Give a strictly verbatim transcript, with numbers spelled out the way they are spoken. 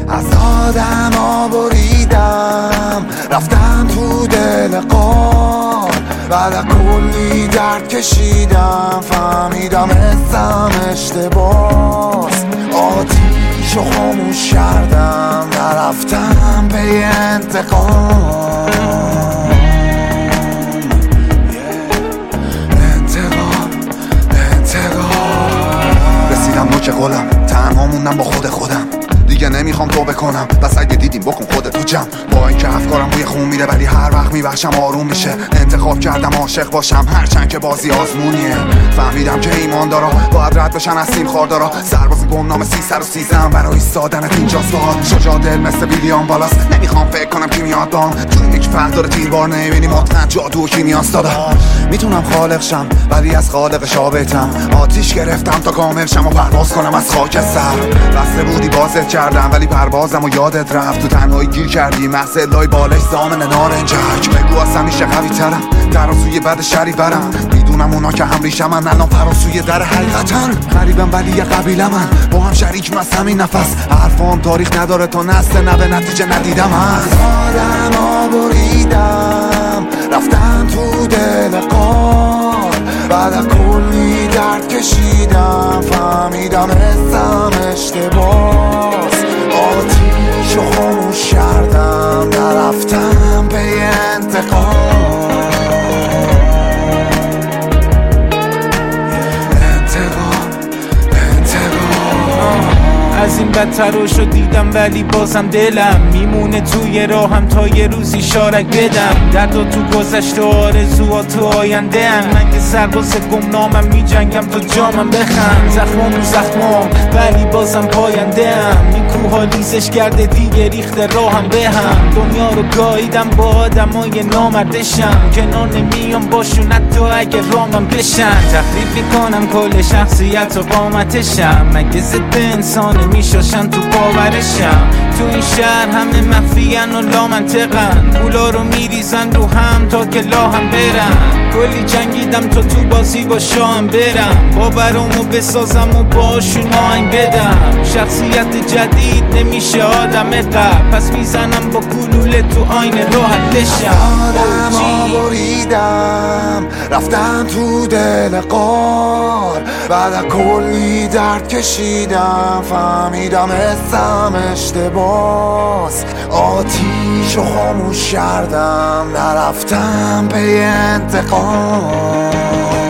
از آدم ها بریدم رفتم تو دل قار، بعد از کلی درد کشیدم فهمیدم حسم اشتباس. آتیشو خاموش کردم نرفتم به انتقام. انتقام انتقام رسیدم نوک قلم، تنها موندم با خود خودم، دیگه نمیخوام توبه کنم. بس اگه دیدیم بکن خودت تو جمع. با اینکه افکارم روی خون میره ولی هر وقت میبخشم آروم میشه. انتخاب کردم عاشق باشم هرچند که بازی آزمونیه. فهمیدم که ایماندارا باید رد بشن از سیم خاردارا. سرباز گمنام سیصد و سیزدهم برای ایستادنت اینجاست. باهات شجاع دل مثل ویلیام والاس، نمیخوام فکر کنم کی میاد بام. تو یک فرد داره تیربار نمیبینی مطمئن جادو و کیمیاست دادا. میتونم خالق شم ولی از خالق شابتم. آتیش گرفتم تا کامل شم و پرواز کنم از خاک سر. بسته بودی بازت کردم ولی پروازم و یادت رفت. تو تنهایی گیر کردی محض لای بالش زامن نارنجک. بگو از همیشه قوی ترم ترازوی بد شری برم. میدونم اونا که هم ریشم من الان فراسوی در حقیقتن. غریبم ولی یه قبیله من با هم شریک از همین نفس. حرفام تاریخ نداره تا نسل نوه نتیجه ندیدم. از آدم ها بریدم رفتم تو دل قار، بعد از کلی درد کشیدم فهمیدم حسم اشتباس. آتیشو خاموش کردم نرفتم به انتقام. انتقام انتقام از این بدتر رو دیدم ولی بازم دلم میمونه توی راهم تا یه روزی شارک بدم. دردا تو گذشته آرزوها تو آینده هم. من که سرباز گمنامم میجنگم تا جامم بخم. زخمام رو زخمام ولی بازم پاینده هم. این کوها لیزش کرده دیگه ریخته راهم به هم. دنیا رو گاییدم با آدمای نامردشم. کنار نمیام باشون حتی اگه رامم بشن. تخریب میکنم کل شخصیت و قامتشم. مگه ضد انسان میشاشن تو باورشم. تو این شهر همه مخفیان و لامنطقن. پولا رو میریزن رو هم تا که لاهم برن. کلی جنگیدم تا تو بازی با شاهم برم. باورامو بسازم و باشون آهنگ بدم. شخصیت جدید نمیشه آدم قبل. پس میزنم با گلوله تو آینه راحت بشم. آدم ها بریدم رفتم تو دل قار، بعد از کلی درد کشیدم فهمیدم حسم اشتباس. آتیشو خاموش کردم نرفتم به انتقام.